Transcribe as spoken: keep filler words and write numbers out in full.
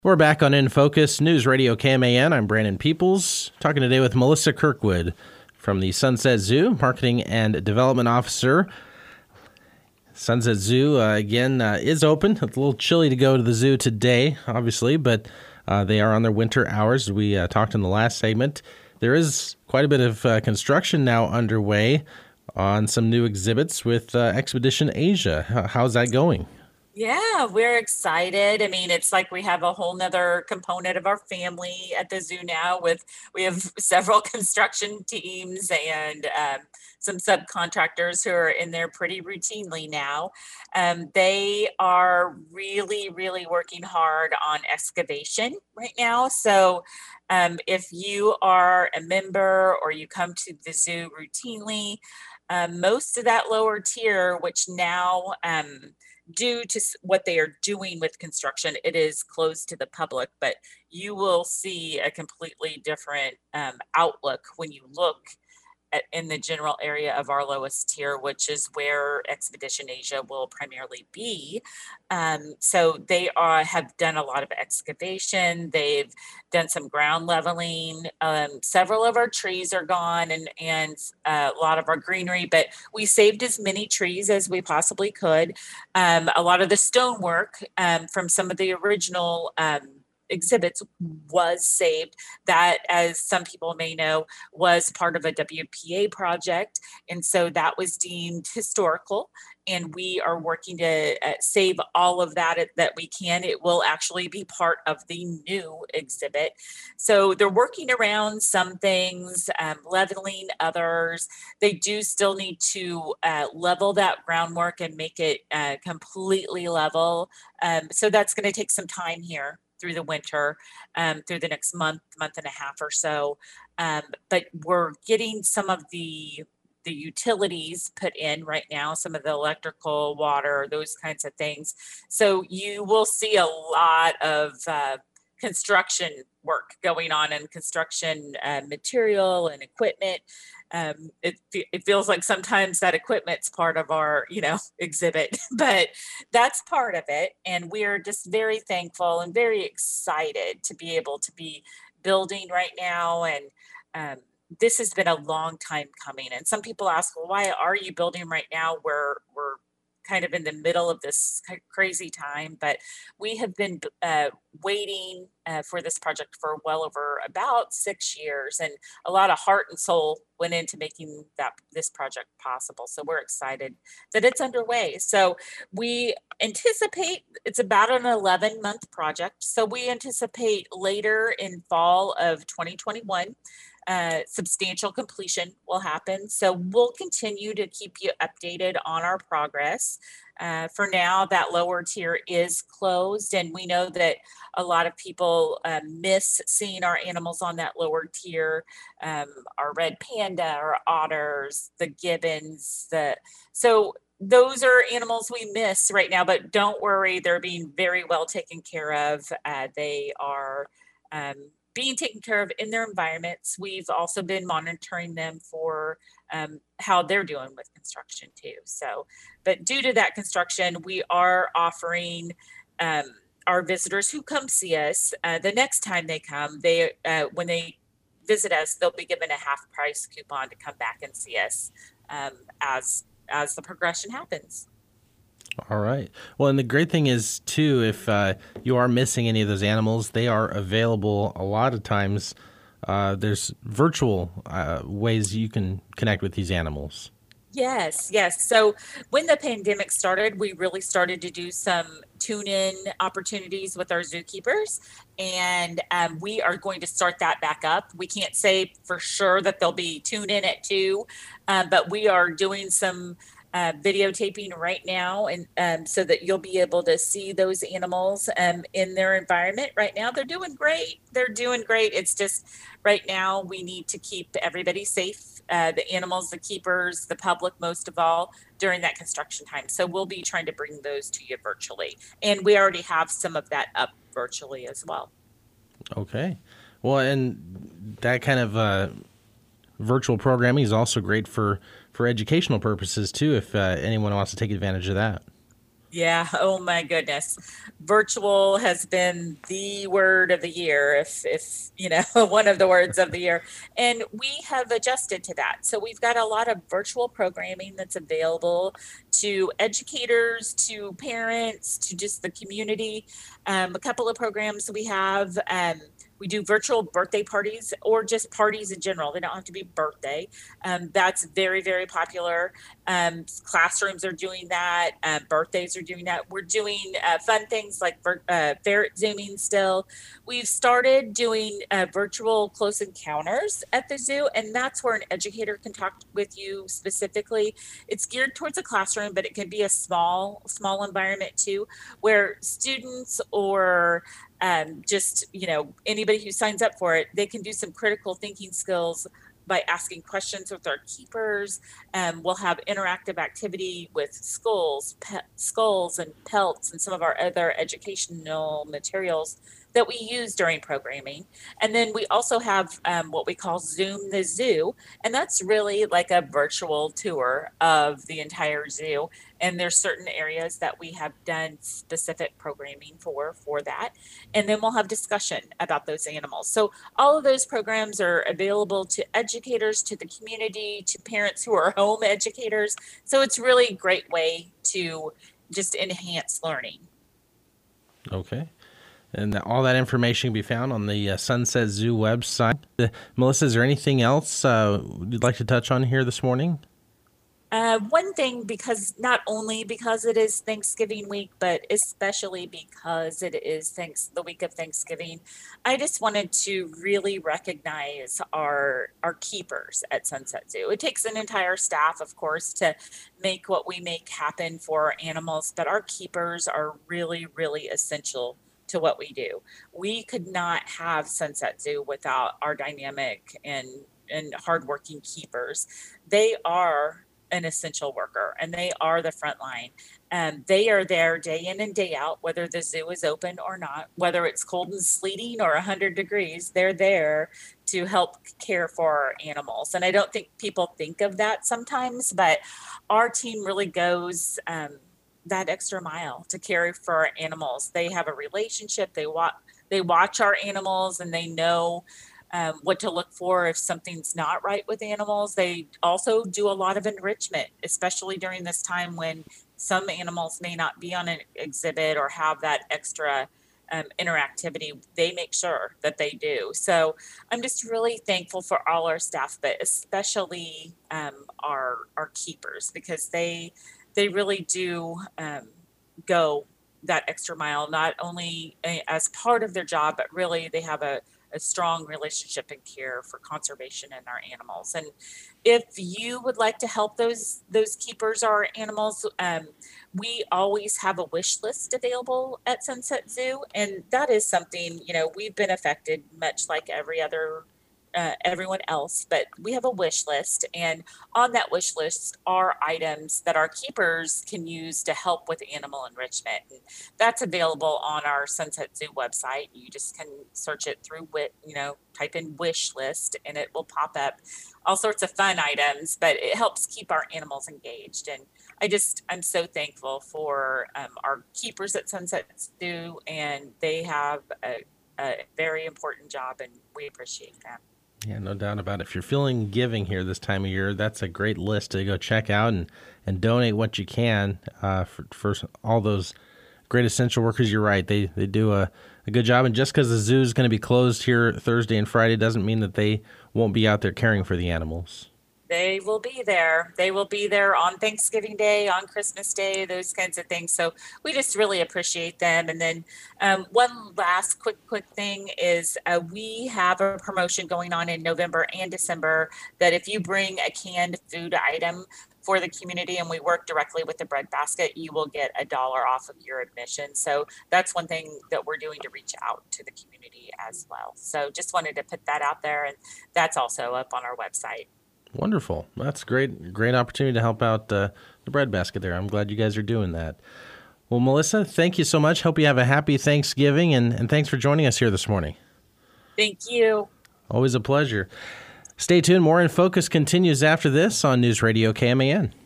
We're back on In Focus News Radio K M A N. I'm Brandon Peoples, talking today with Melissa Kirkwood from the Sunset Zoo, Marketing and Development Officer. Sunset Zoo, uh, again, uh, is open. It's a little chilly to go to the zoo today, obviously, but uh, they are on their winter hours. As we uh, talked in the last segment, there is quite a bit of uh, construction now underway on some new exhibits with uh, Expedition Asia. H- how's that going? Yeah, we're excited. I mean, it's like we have a whole nother component of our family at the zoo now with we have several construction teams and um, some subcontractors who are in there pretty routinely now. Um, they are really, really working hard on excavation right now. So um, if you are a member or you come to the zoo routinely, um, most of that lower tier, which now um, due to what they are doing with construction, it is closed to the public, but you will see a completely different um, outlook when you look at, in the general area of our lowest tier, which is where Expedition Asia will primarily be. Um, so they are have done a lot of excavation. They've done some ground leveling. Um, several of our trees are gone, and and uh, a lot of our greenery, but we saved as many trees as we possibly could. Um, a lot of the stonework um, from some of the original um, exhibits was saved. That, as some people may know, was part of a W P A project. And so that was deemed historical. And we are working to uh, save all of that that we can. It will actually be part of the new exhibit. So they're working around some things, um, leveling others. They do still need to uh, level that groundwork and make it uh, completely level. Um, so that's going to take some time here through the winter, um, through the next month, month and a half or so. Um, but we're getting some of the the utilities put in right now, some of the electrical, water, those kinds of things. So you will see a lot of uh, construction work going on and construction uh, material and equipment. Um, it, it feels like sometimes that equipment's part of our, you know, exhibit, but that's part of it. And we're just very thankful and very excited to be able to be building right now. And um, this has been a long time coming. And some people ask, well, why are you building right now? We're, we're kind of in the middle of this crazy time, but we have been uh, waiting uh, for this project for well over about six years, and a lot of heart and soul went into making that this project possible. So we're excited that it's underway. So we anticipate it's about an eleven month project. So we anticipate later in fall of twenty twenty-one, uh, substantial completion will happen. So we'll continue to keep you updated on our progress. Uh, for now, that lower tier is closed, and we know that a lot of people uh, miss seeing our animals on that lower tier, um, our red panda, our otters, the gibbons. The so those are animals we miss right now, but don't worry, they're being very well taken care of. Uh, they are um, being taken care of in their environments. We've also been monitoring them for um, how they're doing with construction too. So, but due to that construction, we are offering um, our visitors who come see us, uh, the next time they come, they uh, when they visit us, they'll be given a half price coupon to come back and see us um, as as the progression happens. All right. Well, and the great thing is, too, if uh, you are missing any of those animals, they are available a lot of times. Uh, there's virtual uh, ways you can connect with these animals. Yes, yes. So when the pandemic started, we really started to do some tune in opportunities with our zookeepers. And um, we are going to start that back up. We can't say for sure that they'll be tuned in at two, um, but we are doing some uh, videotaping right now, and um, so that you'll be able to see those animals um, in their environment right now. They're doing great. They're doing great. It's just right now we need to keep everybody safe, uh, the animals, the keepers, the public, most of all, during that construction time. So we'll be trying to bring those to you virtually. And we already have some of that up virtually as well. Okay. Well, and that kind of uh, virtual programming is also great for, for educational purposes, too, if uh, anyone wants to take advantage of that. Yeah. Oh my goodness. Virtual has been the word of the year, if if you know, one of the words of the year. And we have adjusted to that. So we've got a lot of virtual programming that's available to educators, to parents, to just the community. Um, a couple of programs we have. Um, we do virtual birthday parties or just parties in general. They don't have to be birthday. Um, that's very, very popular. Um, classrooms are doing that. Uh, birthdays are doing that. We're doing uh, fun things like vir- uh, ferret zooming still. We've started doing uh, virtual close encounters at the zoo, and that's where an educator can talk with you specifically. It's geared towards a classroom, but it can be a small, small environment too, where students or um, just, you know, anybody who signs up for it, they can do some critical thinking skills by asking questions with our keepers. Um, we'll have interactive activity with skulls, pe- skulls and pelts and some of our other educational materials that we use during programming. And then we also have um, what we call Zoom the Zoo, and that's really like a virtual tour of the entire zoo. And there's certain areas that we have done specific programming for for that. And then we'll have discussion about those animals. So all of those programs are available to educators, to the community, to parents who are home educators. So it's really a great way to just enhance learning. Okay. And that, all that information can be found on the uh, Sunset Zoo website. Uh, Melissa, is there anything else uh, you'd like to touch on here this morning? Uh, one thing, because not only because it is Thanksgiving week, but especially because it is thanks the week of Thanksgiving, I just wanted to really recognize our our keepers at Sunset Zoo. It takes an entire staff, of course, to make what we make happen for our animals, but our keepers are really, really essential to what we do. We could not have Sunset Zoo without our dynamic and and hardworking keepers. They are an essential worker and they are the front line. And they are there day in and day out, whether the zoo is open or not, whether it's cold and sleeting or one hundred degrees, they're there to help care for our animals. And I don't think people think of that sometimes, but our team really goes um, that extra mile to care for our animals. They have a relationship, they watch, they watch our animals and they know um, what to look for if something's not right with animals. They also do a lot of enrichment, especially during this time when some animals may not be on an exhibit or have that extra um, interactivity. They make sure that they do. So I'm just really thankful for all our staff, but especially um, our our keepers, because they they really do um, go that extra mile, not only a- as part of their job, but really they have a a strong relationship and care for conservation and our animals. And if you would like to help those those keepers or animals, um, we always have a wish list available at Sunset Zoo, and that is something, you know, we've been affected much like every other. Uh, everyone else, but we have a wish list, and on that wish list are items that our keepers can use to help with animal enrichment. And that's available on our Sunset Zoo website. You just can search it through wit, you know, type in wish list, and it will pop up all sorts of fun items. But it helps keep our animals engaged, and I just I'm so thankful for um, our keepers at Sunset Zoo, and they have a, a very important job, and we appreciate them. Yeah, no doubt about it. If you're feeling giving here this time of year, that's a great list to go check out and, and donate what you can uh, for, for all those great essential workers. You're right. They they do a, a good job. And just because the zoo is going to be closed here Thursday and Friday doesn't mean that they won't be out there caring for the animals. They will be there. They will be there on Thanksgiving Day, on Christmas Day, those kinds of things. So we just really appreciate them. And then um, one last quick, quick thing is uh, we have a promotion going on in November and December that if you bring a canned food item for the community and we work directly with the bread basket, you will get a dollar off of your admission. So that's one thing that we're doing to reach out to the community as well. So just wanted to put that out there, and that's also up on our website. Wonderful. That's great. Great opportunity to help out uh, the bread basket there. I'm glad you guys are doing that. Well, Melissa, thank you so much. Hope you have a happy Thanksgiving, and, and thanks for joining us here this morning. Thank you. Always a pleasure. Stay tuned. More in Focus continues after this on News Radio K M A N.